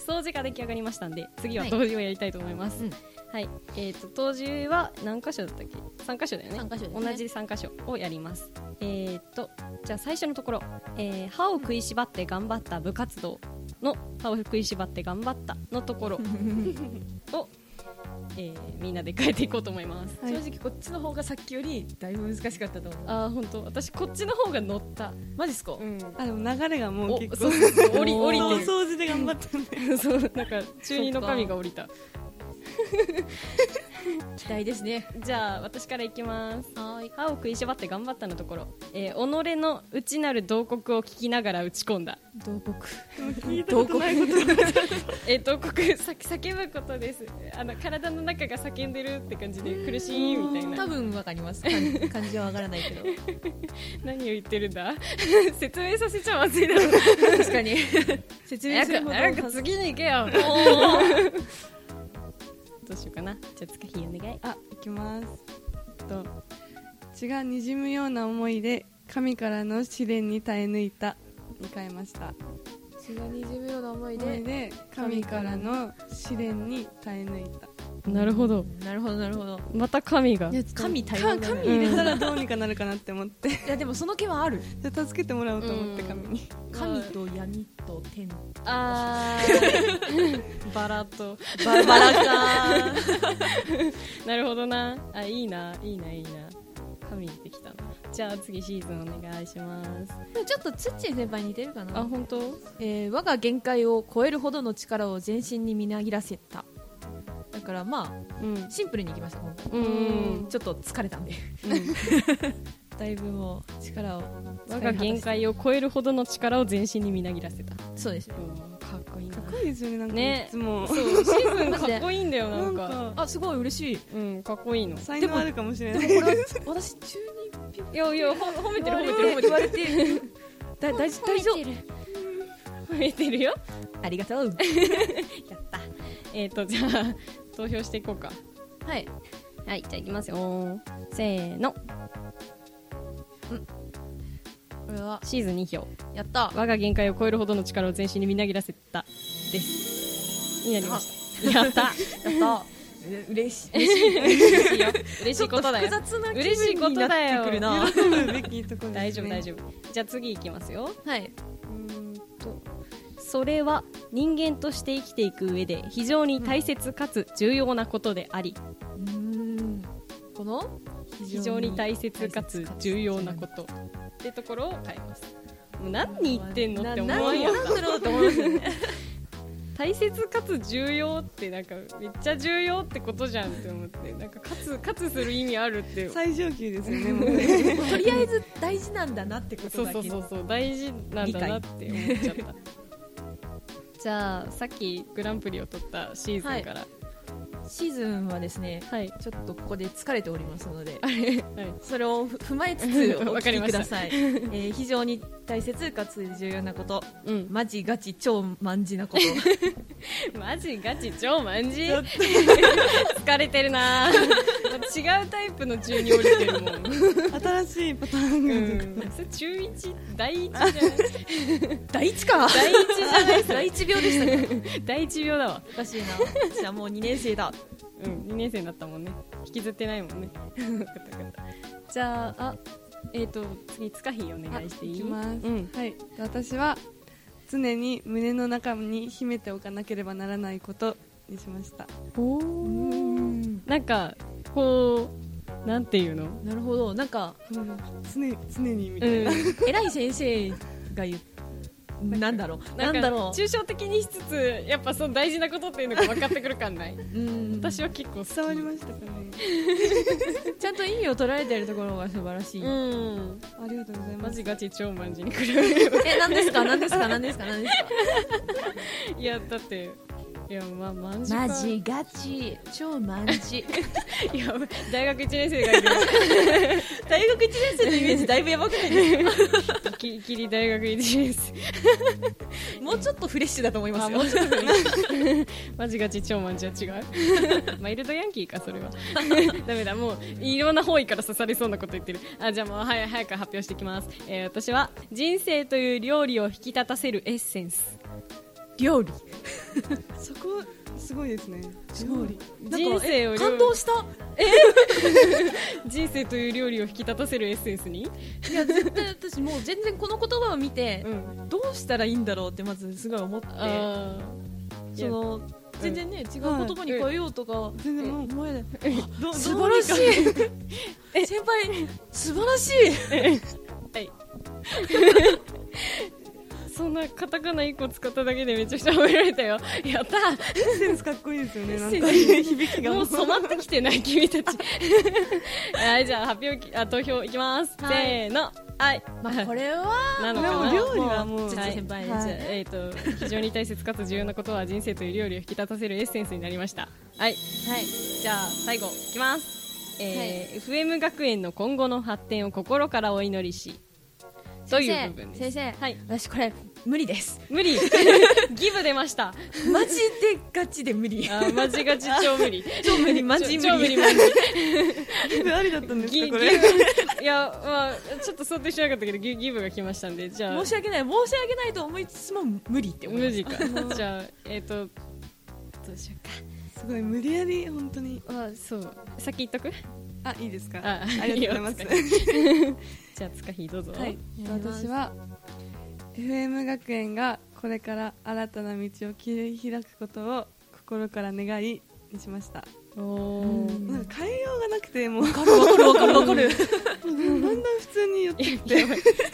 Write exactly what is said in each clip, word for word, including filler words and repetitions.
掃除が出来上がりましたんで、次は冬至をやりたいと思います。はい、はい、えーと冬至は何箇所だったっけ？さん箇所だよね。 さん箇所ですね。 同じさん箇所をやります。えーとじゃあ最初のところ、えー、歯を食いしばって頑張った部活動の歯を食いしばって頑張ったのところをえー、みんなで変えていこうと思います、 はい、正直こっちの方がさっきよりだいぶ難しかったと思う。 あー本当、私こっちの方が乗った。 マジっすか？ うん、 あでも流れがもう結構降り降りてる。 掃除で頑張ったんでそう、なんか中二の神が降りた期待ですね。 じゃあ私からいきます。 はい。 歯を食いしばって頑張ったのところ、えー、己の内なる慟哭を聞きながら打ち込んだ。 慟哭聞いたことないことえー、慟哭さ叫ぶことです。あの体の中が叫んでるって感じで苦しいみたいな。 多分わかります。感じはわからないけど何を言ってるんだ説明させちゃまずいだろ確かに説明するほどなんか次に行けよどうしようかな。じゃあつかひお願い。 あ、いきますと血がにじむような思いで神からの試練に耐え抜いたに変えました。 血がにじむような思いで、 思いで神からの試練に耐え抜いた。 なるほどなるほどなるほど。 また神が神対応神入れたらどうにかなるかなって思っていやでもその気はある。 じゃあ助けてもらおうと思って神に。 神と闇と天。 あーバラとバラバラかなるほどな。あ、いいないいないいな。神出てきたな。じゃあ次シーズンお願いします。 ちょっとツッチー先輩に似てるかな。 あ、本当？ えー、我が限界を超えるほどの力を全身にみなぎらせた。だからまあ、うん、シンプルにいきました。うん、ちょっと疲れたんで、うん、だいぶもう力を我が限界を超えるほどの力を全身にみなぎらせた。 そうです、 うん、かっこいいな。 かっこいいですよね。なんかいつも、 ね、そうシーズンかっこいいんだよ。なんかなんかあすごい嬉しい。 うんかっこいいの。 才能あるかもしれない。 でもこれ私中にいやいや褒めてる褒めてる言われてるだ大丈夫褒めてるよ。 ありがとうやった。 えーとじゃあ投票していこうか。 はいはい、じゃあいきますよ。せーの。 うんこれはシーズンに票。 やった。 我が限界を超えるほどの力を全身にみなぎらせたですになりました。やったやった嬉しい嬉しい嬉しいよ。嬉しいことだよ。 複雑な気嬉しいこ分になっとだよ。 てくるな喜ぶべきところですね。 大丈夫大丈夫。じゃあ次いきますよ。 はいうーんとそれは人間として生きていく上で非常に大切かつ重要なことであり、 うーんこの非常に大切かつ重要なことってところを変えます。もう何言ってんのって思わんやんか。 何だろうって思いますよね大切かつ重要ってなんかめっちゃ重要ってことじゃんって思って、なんかかつかつする意味あるって最上級ですよね。もうねとりあえず大事なんだなってことそうだけそうそうそう大事なんだなって思っちゃったじゃあさっきグランプリを取ったシーズンから、はい、 シーズンはですね、はい、ちょっとここで疲れておりますので、はい、それを踏まえつつお聞きください、えー、非常に大切かつ重要なこと、うん、マジガチ超マンジなことマジガチ超マンジ疲れてるな違うタイプの中に降りてるもん新しいパターンが、 うん、それ中いち第一じゃない第一か第一じゃない第一病でしたか第一病だわ。 おかしいな。じゃあもうにねん生だ。 うん、にねん生になったもんね。引きずってないもんねじゃあ、あ、えーと次つかひお願いしていい？ いきます、 うん、 はい。私は常に胸の中に秘めておかなければならないことにしました。 おー、なんかこうなんていうの？ なるほど。なんか、 うん、常, 常にみたいな、うん、 偉い先生が言ってなんだろうなんだろう抽象的にしつつやっぱその大事なことっていうのが分かってくる感ないうん私は結構伝わりましたかねちゃんと意味を捉えてるところが素晴らしい。 うんありがとうございます。 マジガチ超マンジに比べればえ、何ですか何ですか何ですか何ですかいやだっていやまあマンジかマジガチ超マンジいや大学いちねん生がいる大学いちねん生のイメージだいぶやばくないですかききり大学いちねん生もうちょっとフレッシュだと思いますよ。 もうちょっとフレッシュマジガチ超マンジは違うマイルドヤンキーかそれはダメだもういろんな方位から刺されそうなこと言ってる。あじゃあもう早早く発表していきます、えー、私は人生という料理を引き立たせるエッセンス料理そこすごいですね。 料理人生を感動した。 え人生という料理を引き立たせるエッセンスに。 いや絶対私もう全然この言葉を見て、うん、どうしたらいいんだろうってまずすごい思って、その全然ね、うん、違う言葉に変えようとか、うん、全然もう思えない。素晴らしい先輩素晴らしいはいそんなカタカナいっこ使っただけでめちゃくちゃ褒められたよ。やったー。センスかっこいいですよね。なんか響きがもう染まってきてない君たち。はい、じゃあ発表あ投票いきます。はい、せーの。はい。 まあこれはなのかな。 料理はもうちょっと先輩、はい、 えっ、ー、と非常に大切かつ重要なことは人生という料理を引き立たせるエッセンスになりました。はい。はい。じゃあ最後いきます。えーはい、エフエム 学園の今後の発展を心からお祈りし。という部分です。 先生、 はい、 私これ無理です。 無理ギブ出ました。 マジでガチで無理。 あマジガチ超無理超無理マジ無理超無理マジギブありだったんですかこれ。 いやまあちょっと想定しなかったけどギ, ギブが来ましたんで、じゃあ申し訳ない申し訳ないと思いつつも無理って思います。 無理かじゃあえっ、ー、とどうしようか。 すごい無理やり本当に。 あそう先言っとく。 あいいですか。 あ, ありがとうございますじゃあ塚ひどうぞ。 はい、私は エフエム 学園がこれから新たな道を切り開くことを心から願いにしました。 おなんか変えようがなくてもう分かる分かる分かる分かるだんだん普通に言ってきて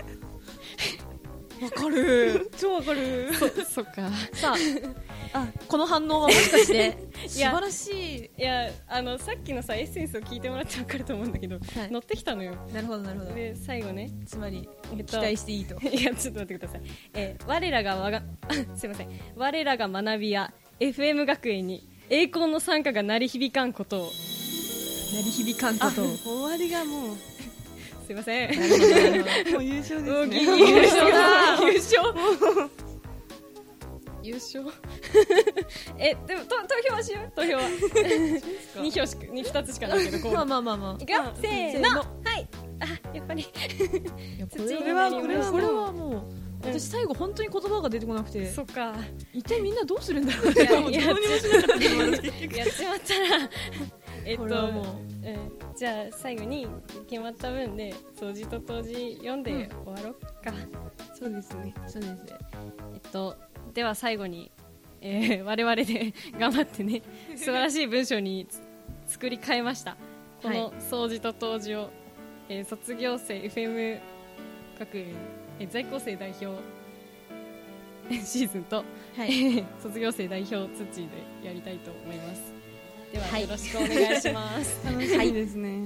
分かる超分かる。 そ, そっかさああこの反応はもしかして素晴らしい。 いやあのさっきのさエッセンスを聞いてもらって分かると思うんだけど、はい、乗ってきたのよ。 なるほどなるほど。 で最後ねつまり、 えっと、 期待していいと。 いやちょっと待ってください、えー、我らがわがすいません我らが学びや エフエム 学園に栄光の賛歌が鳴り響かんことを鳴り響かんことを終わりがもうすいませんもう優勝ですね。 優勝だ優勝優勝えでもと投票はしよう。投票はに票しかにふたつしかないけどこうまあまあまあまあいくよせーの。はいあやっぱりいやこれはこれはこれはもう私最後本当に言葉が出てこなくて、 そっか一体みんなどうするんだろうってややっちまったらえっともう、えー、じゃあ最後に決まった分で掃除と当時読んで終わろうか、 うん、そうですねそうですね。 えっとでは最後に、えー、我々で頑張ってね素晴らしい文章に作り変えました。この掃除と当時を、えー、卒業生 エフエム 学園、えー、在校生代表シーズンと、はい、卒業生代表ツッチーでやりたいと思います。では、はい、よろしくお願いします楽しみですね、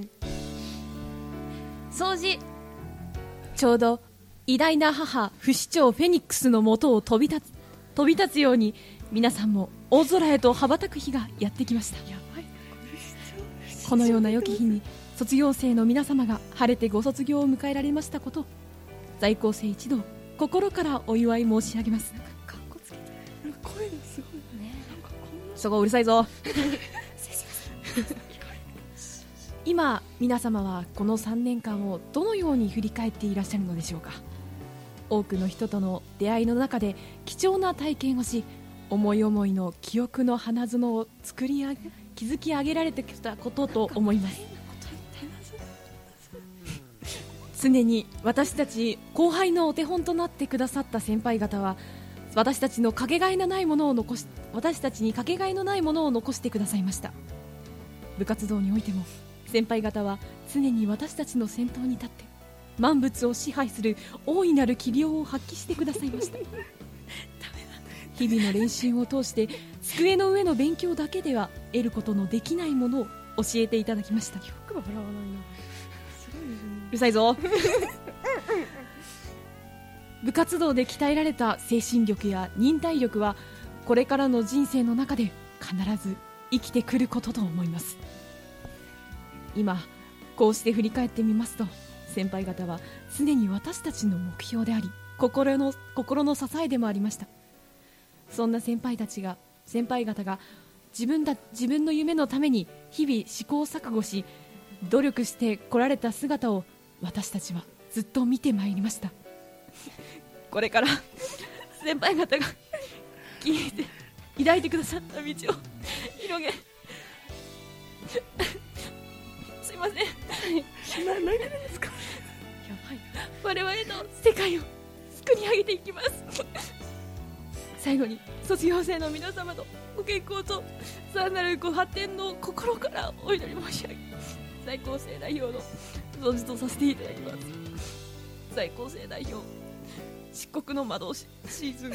掃除ちょうど偉大な母不死鳥フェニックスの元を飛び立つ飛び立つように皆さんも大空へと羽ばたく日がやってきました。やばいこのような良き日に卒業生の皆様が晴れてご卒業を迎えられましたこと在校生一同心からお祝い申し上げます。なんかかっこつけてる声がすごいね。 そこうるさいぞ今皆様はこのさんねんかんをどのように振り返っていらっしゃるのでしょうか。多くの人との出会いの中で貴重な体験をし思い思いの記憶の花園を作り上げ築き上げられてきたことと思います。常に私たち後輩のお手本となってくださった先輩方は私たちのかけがえのないものを残し私たちにかけがえのないものを残してくださいました。部活動においても先輩方は常に私たちの先頭に立って万物を支配する大いなる器量を発揮してくださいました日々の練習を通して机の上の勉強だけでは得ることのできないものを教えていただきました。よく笑わないな。うるさいぞ部活動で鍛えられた精神力や忍耐力はこれからの人生の中で必ず生きてくることと思います。今こうして振り返ってみますと先輩方は常に私たちの目標であり心の、心の支えでもありました。そんな先輩たちが先輩方が自分だ自分の夢のために日々試行錯誤し努力してこられた姿を私たちはずっと見てまいりました。これから先輩方がきで抱いてくださった道を広げすいませんな何ですか。やばい。我々の世界を作り上げていきます。最後に卒業生の皆様のご健康とさらなるご発展の心からお祈り申し上げ、在校生代表の存じとさせていただきます。在校生代表漆黒の魔導士シーズン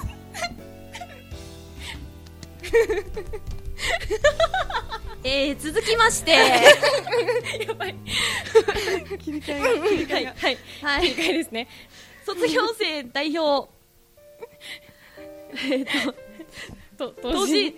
えー、続きましてやばい切り替えが切り替えがはい、はい、切り替えですね。 卒業生代表えっとと当時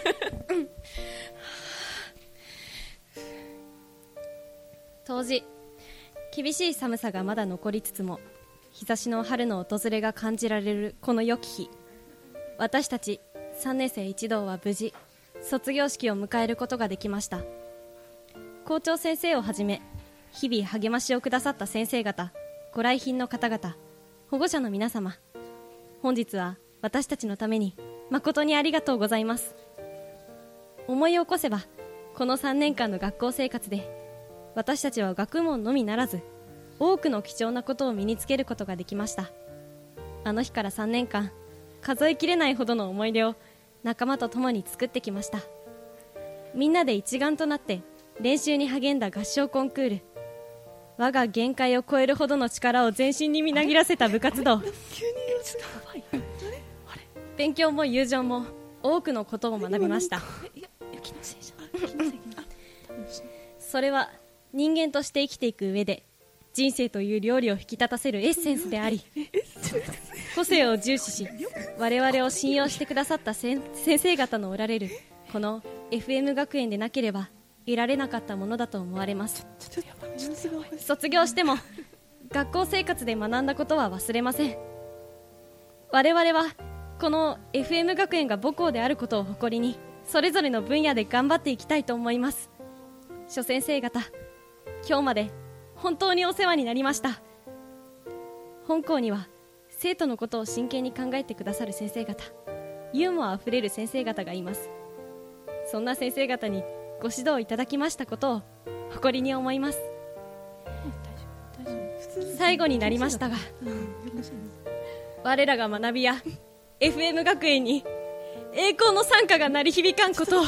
当時厳しい寒さがまだ残りつつも日差しの春の訪れが感じられるこの良き日、私たちさんねん生一同は無事卒業式を迎えることができました。校長先生をはじめ日々励ましをくださった先生方、ご来賓の方々、保護者の皆様、本日は私たちのために誠にありがとうございます。思い起こせばこのさんねんかんの学校生活で私たちは学問のみならず多くの貴重なことを身につけることができました。あの日からさんねんかん数えきれないほどの思い出を仲間と共に作ってきました。みんなで一丸となって練習に励んだ合唱コンクール、我が限界を超えるほどの力を全身にみなぎらせた部活動、勉強も友情も多くのことを学びました。それは人間として生きていく上で人生という料理を引き立たせるエッセンスであり、個性を重視し我々を信用してくださった先生方のおられるこの エフエム 学園でなければいられなかったものだと思われます。卒業しても学校生活で学んだことは忘れません。我々はこの エフエム 学園が母校であることを誇りにそれぞれの分野で頑張っていきたいと思います。諸先生方、今日まで本当にお世話になりました。本校には生徒のことを真剣に考えてくださる先生方、ユーモアあふれる先生方がいます。そんな先生方にご指導いただきましたことを誇りに思います。最後になりましたが、我らが学びや エフエム 学園に栄光の賛歌が鳴り響かんことを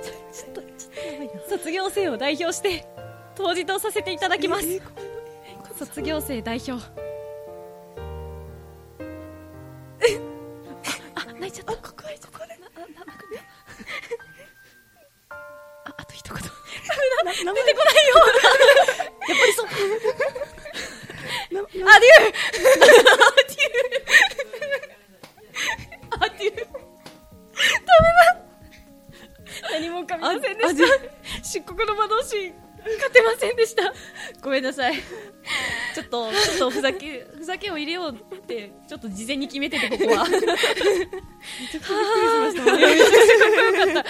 卒業生を代表して当時とさせていただきます。卒業生代表あ、泣いちゃった。ここでここであ、あと一言出てこないよやっぱりそうアデューアデューアデューダメだ、 何も噛みませんでした。漆黒の魔導士勝てませんでした。 ごめんなさい。ちょっとちょっとふざけふざけを入れようってちょっと事前に決めてて、ここはめちゃくちゃびっくりしましたもんね。めちゃくちゃかっこよかった。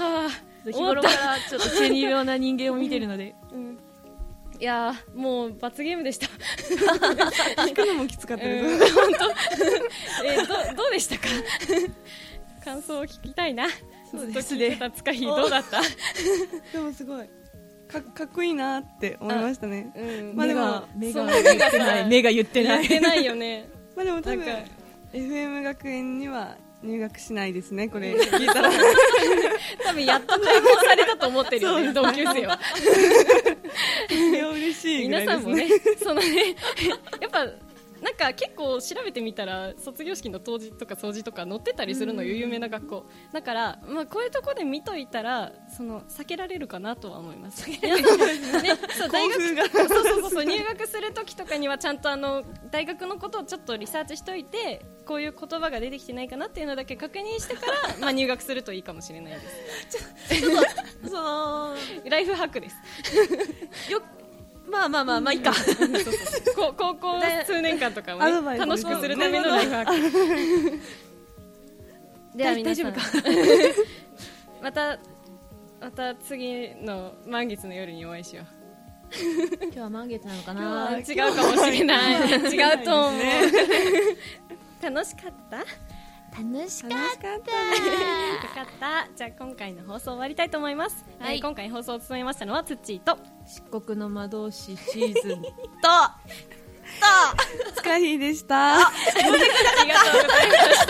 はあ、日頃からちょっと中二病な人間を見てるので、 うん、いやーもう罰ゲームでした。 聞くのもきつかったです。 うん、本当。えー、どどうでしたか。感想を聞きたいな。 そうですね。 ずっと聞いてた塚ひどうだった。 でもすごいか, かっこいいなって思いましたね。 うん、 まあでも目が言ってない目が言ってない言ってないよね。 まあでも多分 エフエム 学園には入学しないですね。これ聞いたら多分やっと解放されたと思ってるよね、同級生は。 いや嬉しいぐらいですね。皆さんもね、 そのね、やっぱなんか結構調べてみたら卒業式の当時とか掃除とか載ってたりするのよ、有名な学校だから、まあ、こういうところで見といたらその避けられるかなとは思います。ね、そう大学そうそうそう入学するときとかにはちゃんとあの大学のことをちょっとリサーチしておいて、こういう言葉が出てきてないかなっていうのだけ確認してから、まあ、入学するといいかもしれないです。ちょっとそのライフハックです。 よまあまあまあまあいいか。 高校数年間とかも、ね、楽しくするためのライフハック。では皆さんまたまた次の満月の夜にお会いしよう。 今日は満月なのかな。 違うかもしれない。違うと思う。楽しかった？ 楽しかった。 楽しかったね。 よかった。じゃあ今回の放送終わりたいと思います。はい、えー、今回放送を務めましたのはつっちーと漆黒の魔導士シーズンとスカヒーでした。 ありがとうございました。